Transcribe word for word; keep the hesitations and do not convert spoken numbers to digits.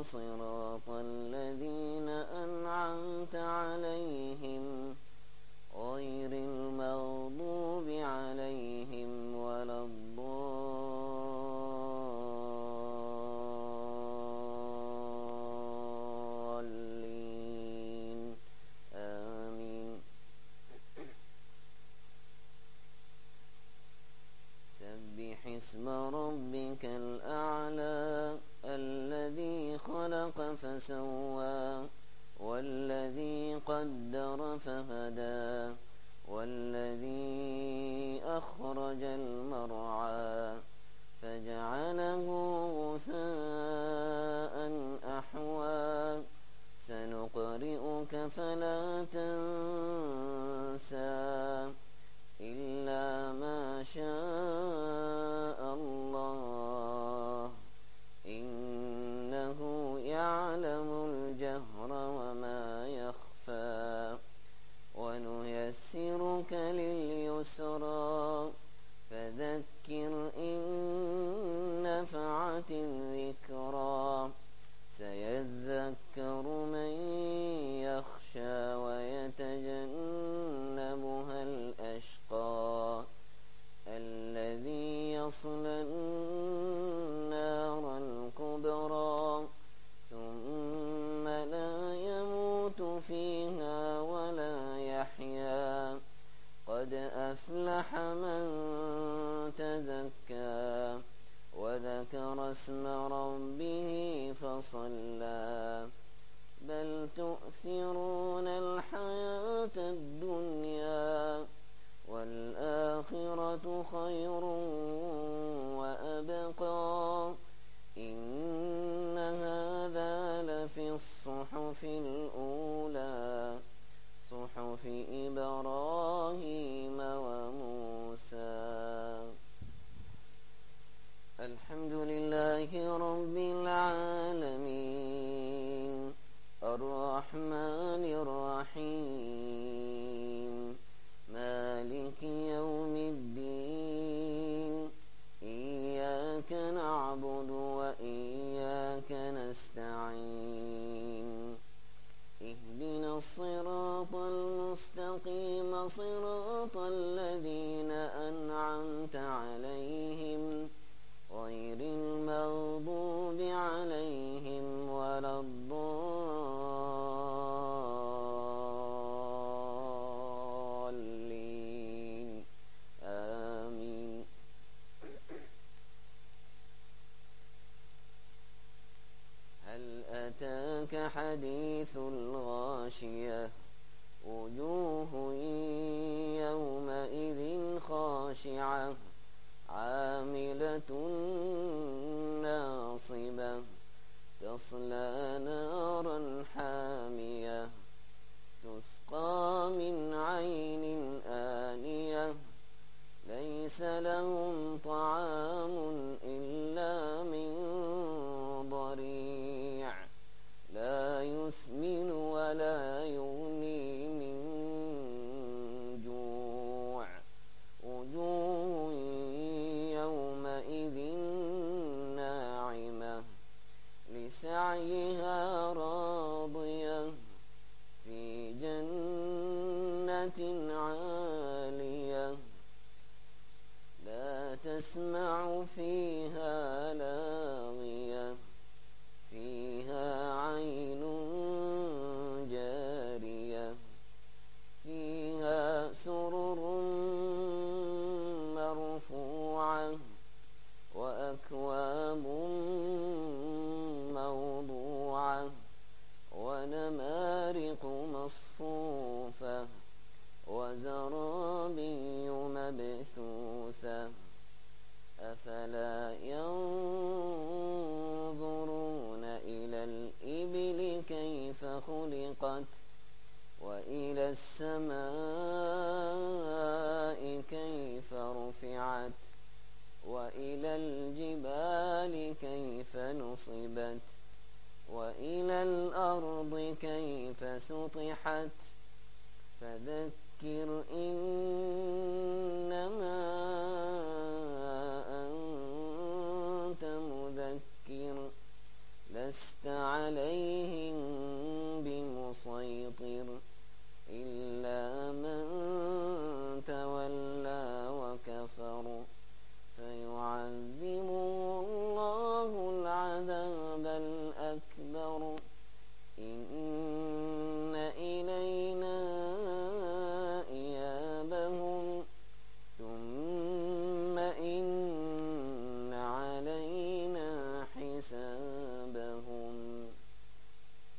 صراط الذين أنعمت عليهم غير المغضوب عليهم ولا الضالين آمين. سبح اسم ربك الأعلى الذي خلق فسوى والذي قدر فهدى والذي أخرج المرعى فجعله غثاء أحوى سنقرئك فلا تنسى إلا ما شاء الله إنه يعلم الجهر وما يخفى ونيسرك لليسرى فذكر إن نفعت الذكرى سيذكر من يخشى ويتجنبها الأشقى الذي يصلى النار الكبرى ثم لا يموت فيها ولا يحيا قد أفلح من تزكى وذكر اسم ربه فصلى بل تؤثرون الحياة الدنيا والآخرة خير وأبقى إن هذا لفي الصحف الأولى صحف إبراهيم وموسى. الحمد لله رب العالمين الرحمن الرحيم مالك يوم الدين إياك نعبد وإياك نستعين اهدنا الصراط المستقيم صراط الذين أنعمت عليهم غير المغضوب عليهم ولا الضالين آمين. هل أتاك حديث الغاشية وجوه يومئذ خاشعة عاملة ناصبة تصلى نارا حامية تسقى من عين آنية ليس لهم طعام إلا من ضريع لا يسمن ولا يغني من جوع وجوه يومئذ ناعمة لسعيها راضية في جنة عالية لا تسمع فيها لاغية فيها عين جارية فيها سرر مرفوعة وأكواب موضوعة ونمارق مصفوفة وزرابي مبثوثة أفلا ينظرون إلى الإبل كيف خلقت وإلى السماء كيف رفعت وإلى الجبال كيف نصبت وإلى الأرض كيف سطحت فذكر إنما أنت مذكر لست تمطر إلا من